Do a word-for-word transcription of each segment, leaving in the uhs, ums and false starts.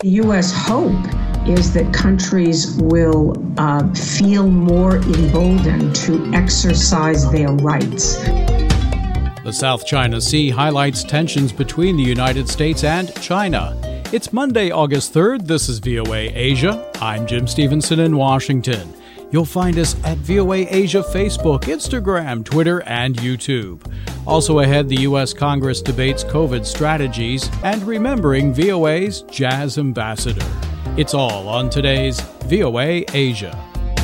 The U S hope is that countries will uh, feel more emboldened to exercise their rights. The South China Sea highlights tensions between the United States and China. It's Monday, August third. This is V O A Asia. I'm Jim Stevenson in Washington. You'll find us at V O A Asia Facebook, Instagram, Twitter, and YouTube. Also ahead, the U S Congress debates COVID strategies and remembering V O A's Jazz Ambassador. It's all on today's V O A Asia.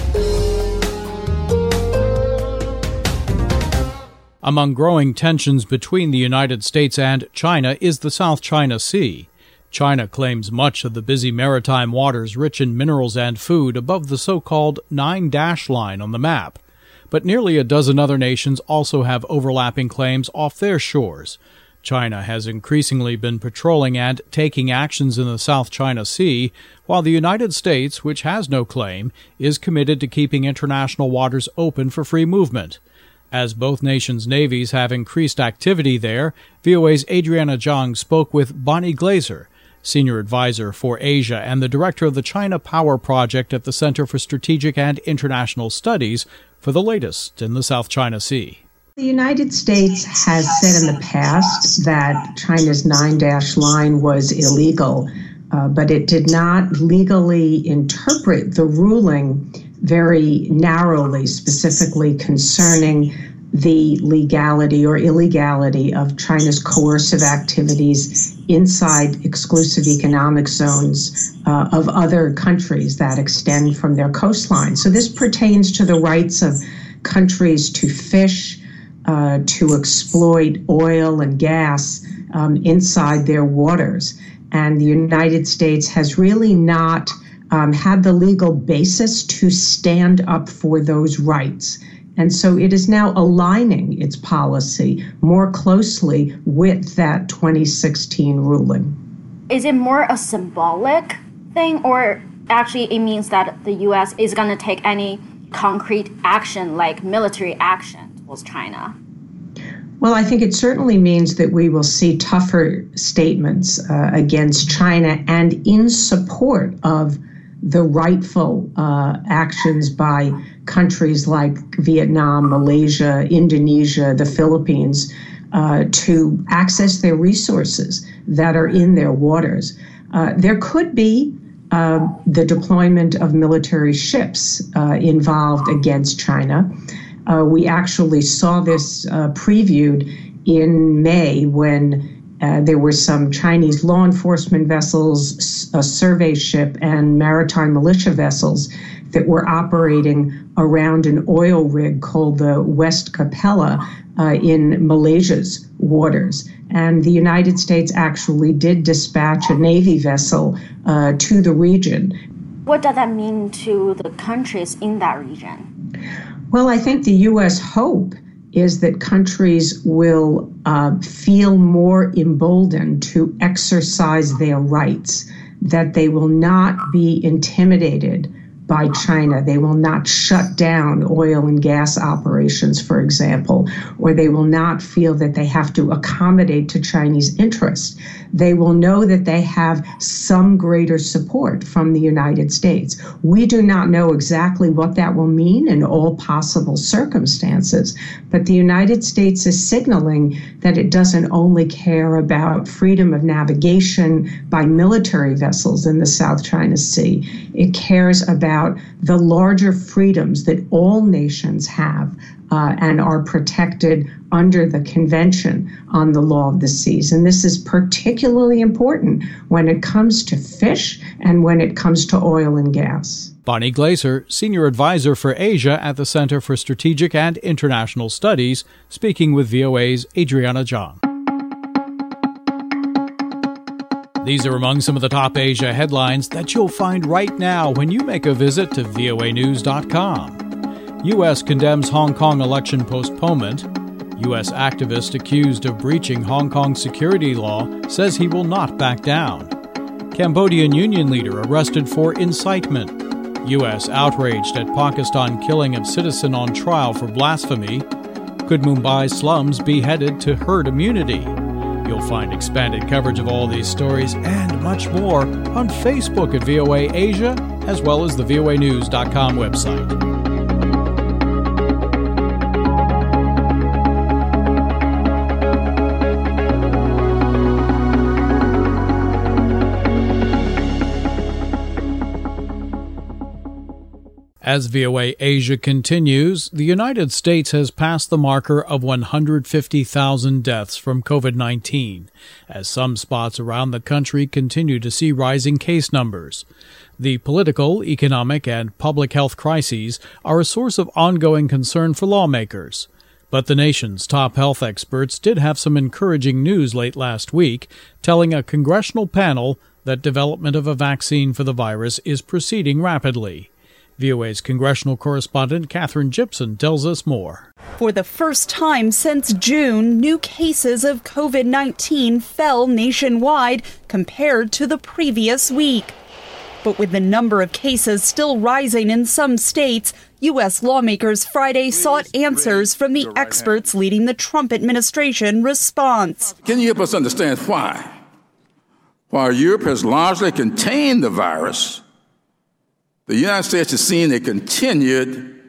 Among growing tensions between the United States and China is the South China Sea. China claims much of the busy maritime waters rich in minerals and food above the so-called nine-dash line on the map. But nearly a dozen other nations also have overlapping claims off their shores. China has increasingly been patrolling and taking actions in the South China Sea, while the United States, which has no claim, is committed to keeping international waters open for free movement. As both nations' navies have increased activity there, V O A's Adriana Zhang spoke with Bonnie Glaser, Senior Advisor for Asia and the Director of the China Power Project at the Center for Strategic and International Studies, for the latest in the South China Sea. The United States has said in the past that China's nine-dash line was illegal, uh, but it did not legally interpret the ruling very narrowly, specifically concerning the legality or illegality of China's coercive activities inside exclusive economic zones uh, of other countries that extend from their coastline. So this pertains to the rights of countries to fish, uh, to exploit oil and gas um, inside their waters. And the United States has really not um, had the legal basis to stand up for those rights. And so it is now aligning its policy more closely with that twenty sixteen ruling. Is it more a symbolic thing, or actually it means that the U S is going to take any concrete action like military action towards China? Well, I think it certainly means that we will see tougher statements uh, against China and in support of the rightful uh, actions by countries like Vietnam, Malaysia, Indonesia, the Philippines, uh, to access their resources that are in their waters. Uh, there could be uh, the deployment of military ships uh, involved against China. Uh, we actually saw this uh, previewed in May when Uh, there were some Chinese law enforcement vessels, a survey ship, and maritime militia vessels that were operating around an oil rig called the West Capella uh, in Malaysia's waters. And the United States actually did dispatch a Navy vessel uh, to the region. What does that mean to the countries in that region? Well, I think the U S hope is that countries will uh, feel more emboldened to exercise their rights, that they will not be intimidated by China. They will not shut down oil and gas operations, for example, or they will not feel that they have to accommodate to Chinese interests. They will know that they have some greater support from the United States. We do not know exactly what that will mean in all possible circumstances, but the United States is signaling that it doesn't only care about freedom of navigation by military vessels in the South China Sea. It cares about the larger freedoms that all nations have uh, and are protected under the Convention on the Law of the Seas. And this is particularly important when it comes to fish and when it comes to oil and gas. Bonnie Glaser, Senior Advisor for Asia at the Center for Strategic and International Studies, speaking with V O A's Adriana Zhang. These are among some of the top Asia headlines that you'll find right now when you make a visit to V O A news dot com. U S condemns Hong Kong election postponement. U S activist accused of breaching Hong Kong security law says he will not back down. Cambodian union leader arrested for incitement. U S outraged at Pakistan killing of citizen on trial for blasphemy. Could Mumbai's slums be headed to herd immunity? You'll find expanded coverage of all these stories and much more on Facebook at V O A Asia, as well as the V O A news dot com website. As V O A Asia continues, the United States has passed the marker of one hundred fifty thousand deaths from COVID nineteen, as some spots around the country continue to see rising case numbers. The political, economic, and public health crises are a source of ongoing concern for lawmakers. But the nation's top health experts did have some encouraging news late last week, telling a congressional panel that development of a vaccine for the virus is proceeding rapidly. V O A's congressional correspondent Katherine Gibson tells us more. For the first time since June, new cases of COVID nineteen fell nationwide compared to the previous week. But with the number of cases still rising in some states, U S lawmakers Friday sought answers from the experts leading the Trump administration response. Can you help us understand why? While Europe has largely contained the virus, the United States has seen a continued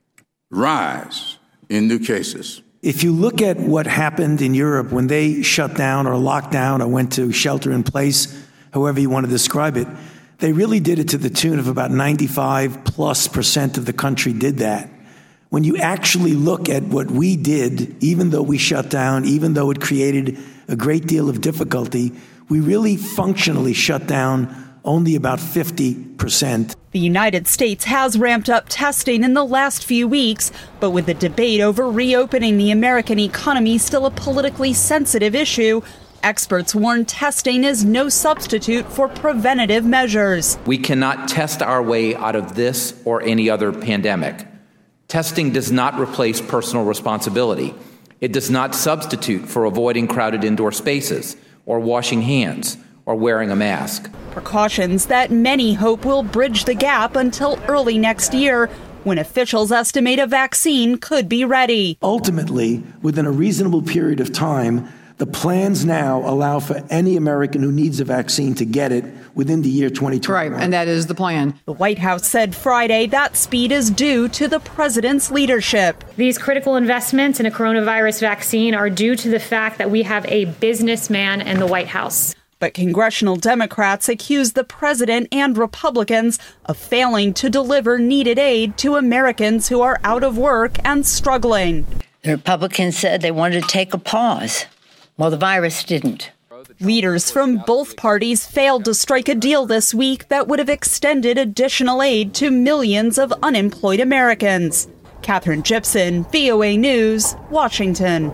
rise in new cases. If you look at what happened in Europe when they shut down or locked down or went to shelter in place, however you want to describe it, they really did it to the tune of about ninety-five plus percent of the country did that. When you actually look at what we did, even though we shut down, even though it created a great deal of difficulty, we really functionally shut down only about fifty percent. The United States has ramped up testing in the last few weeks, but with the debate over reopening the American economy still a politically sensitive issue, experts warn testing is no substitute for preventative measures. We cannot test our way out of this or any other pandemic. Testing does not replace personal responsibility. It does not substitute for avoiding crowded indoor spaces or washing hands or wearing a mask. Precautions that many hope will bridge the gap until early next year, when officials estimate a vaccine could be ready. Ultimately, within a reasonable period of time, the plans now allow for any American who needs a vaccine to get it within the year twenty twenty-one. Right, and that is the plan. The White House said Friday that speed is due to the president's leadership. These critical investments in a coronavirus vaccine are due to the fact that we have a businessman in the White House. But congressional Democrats accuse the president and Republicans of failing to deliver needed aid to Americans who are out of work and struggling. The Republicans said they wanted to take a pause. Well, the virus didn't. Leaders from both parties failed to strike a deal this week that would have extended additional aid to millions of unemployed Americans. Katherine Gibson, V O A News, Washington.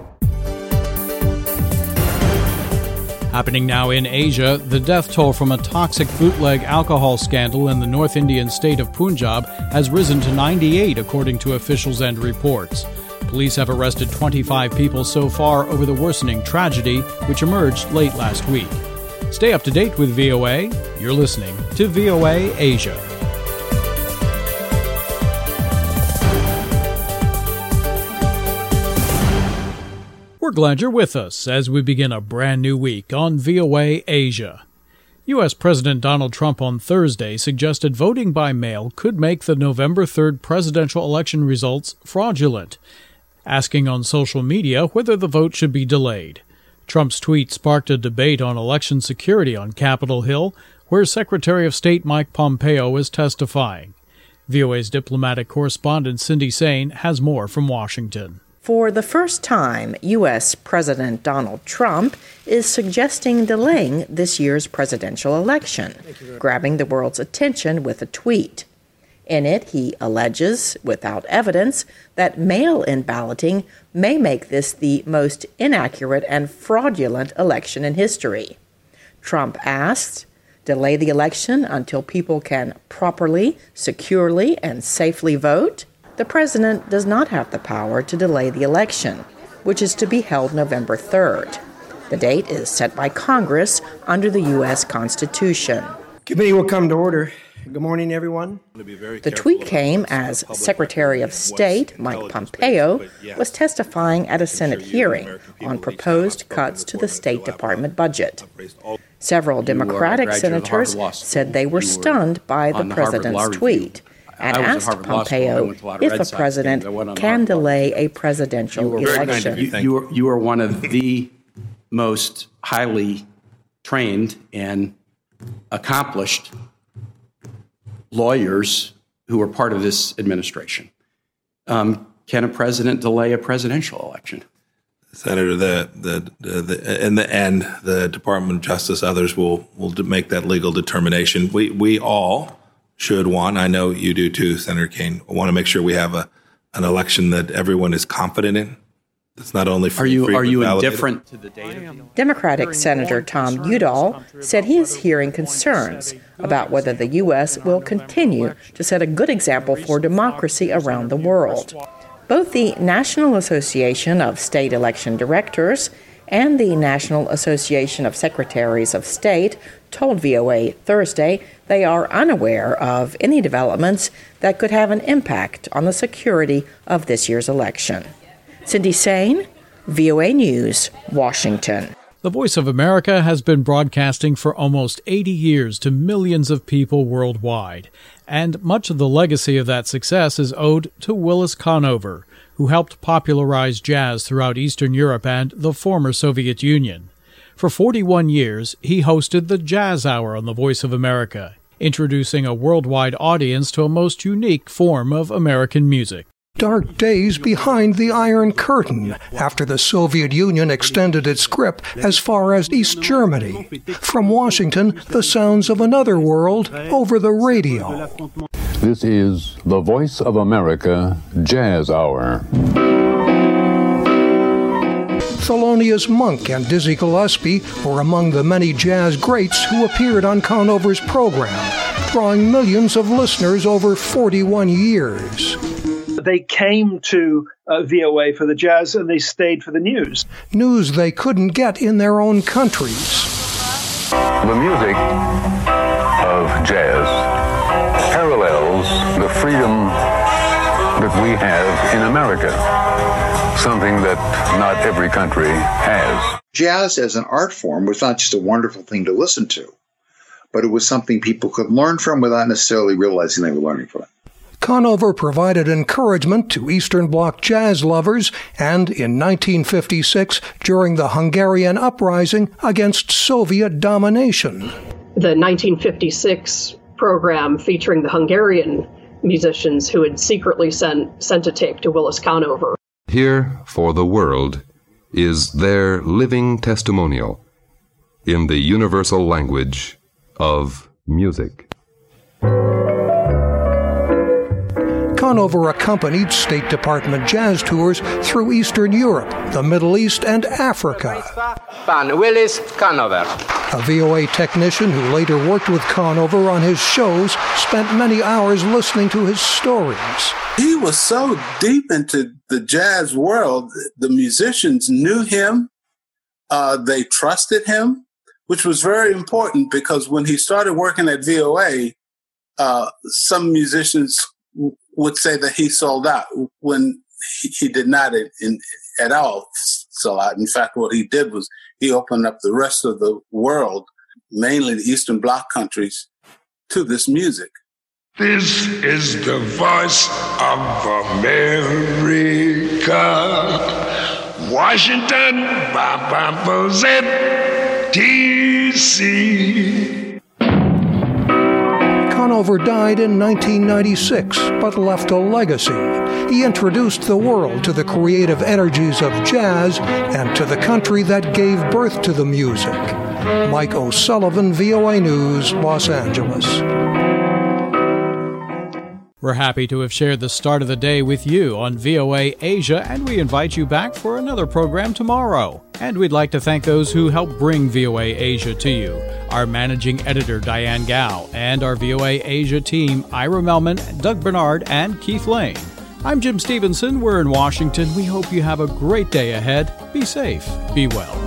Happening now in Asia, the death toll from a toxic bootleg alcohol scandal in the North Indian state of Punjab has risen to ninety-eight, according to officials and reports. Police have arrested twenty-five people so far over the worsening tragedy, which emerged late last week. Stay up to date with V O A. You're listening to V O A Asia. We're glad you're with us as we begin a brand new week on V O A Asia. U S. President Donald Trump on Thursday suggested voting by mail could make the November third presidential election results fraudulent, asking on social media whether the vote should be delayed. Trump's tweet sparked a debate on election security on Capitol Hill, where Secretary of State Mike Pompeo is testifying. V O A's diplomatic correspondent Cindy Sain has more from Washington. For the first time, U S. President Donald Trump is suggesting delaying this year's presidential election, grabbing the world's attention with a tweet. In it, he alleges, without evidence, that mail-in balloting may make this the most inaccurate and fraudulent election in history. Trump asked, delay the election until people can properly, securely, and safely vote? The president does not have the power to delay the election, which is to be held November third. The date is set by Congress under the U S. Constitution. Committee will come to order. Good morning, everyone. The tweet came as Secretary of State Mike Pompeo was testifying at a Senate hearing on proposed cuts to the State Department budget. Several Democratic senators said they were stunned by the president's tweet and asked Pompeo if the president can delay a presidential election. You, you, are, you are one of the most highly trained and accomplished lawyers who are part of this administration. Um, can a president delay a presidential election? Senator, the, the, the, the, in the end, the Department of Justice, others will will make that legal determination. We we all should want, I know you do too, Senator Kaine, want to make sure we have a an election that everyone is confident in. It's not only free, are you free, are you validated. indifferent to the data? Democratic Senator Tom Udall said he is hearing concerns about whether the U S will continue to set a good example for democracy around the world. Both the National Association of State Election Directors and the National Association of Secretaries of State told V O A Thursday they are unaware of any developments that could have an impact on the security of this year's election. Cindy Sain, V O A News, Washington. The Voice of America has been broadcasting for almost eighty years to millions of people worldwide, and much of the legacy of that success is owed to Willis Conover, who helped popularize jazz throughout Eastern Europe and the former Soviet Union. For forty-one years, he hosted the Jazz Hour on the Voice of America, introducing a worldwide audience to a most unique form of American music. Dark days behind the Iron Curtain after the Soviet Union extended its grip as far as East Germany. From Washington, the sounds of another world over the radio. This is the Voice of America Jazz Hour. Thelonious Monk and Dizzy Gillespie were among the many jazz greats who appeared on Conover's program, drawing millions of listeners over forty-one years. They came to uh, V O A for the jazz, and they stayed for the news. News they couldn't get in their own countries. The music of jazz parallels the freedom that we have in America, something that not every country has. Jazz as an art form was not just a wonderful thing to listen to, but it was something people could learn from without necessarily realizing they were learning from it. Conover provided encouragement to Eastern Bloc jazz lovers, and in nineteen fifty-six, during the Hungarian uprising against Soviet domination. The nineteen fifty-six program featuring the Hungarian musicians who had secretly sent, sent a tape to Willis Conover. Here for the world is their living testimonial in the universal language of music. Conover accompanied State Department jazz tours through Eastern Europe, the Middle East, and Africa. Pan Willis Conover. A V O A technician who later worked with Conover on his shows spent many hours listening to his stories. He was so deep into the jazz world, the musicians knew him, uh, they trusted him, which was very important because when he started working at V O A, uh, some musicians would say that he sold out when he, he did not in, in, at all sell out. In fact, what he did was he opened up the rest of the world, mainly the Eastern Bloc countries, to this music. This is the voice of America. Washington, Bob Z, D C Conover died in nineteen ninety-six, but left a legacy. He introduced the world to the creative energies of jazz and to the country that gave birth to the music. Mike O'Sullivan, V O A News, Los Angeles. We're happy to have shared the start of the day with you on V O A Asia, and we invite you back for another program tomorrow. And we'd like to thank those who helped bring V O A Asia to you. Our managing editor, Diane Gao, and our V O A Asia team, Ira Melman, Doug Bernard, and Keith Lane. I'm Jim Stevenson. We're in Washington. We hope you have a great day ahead. Be safe. Be well.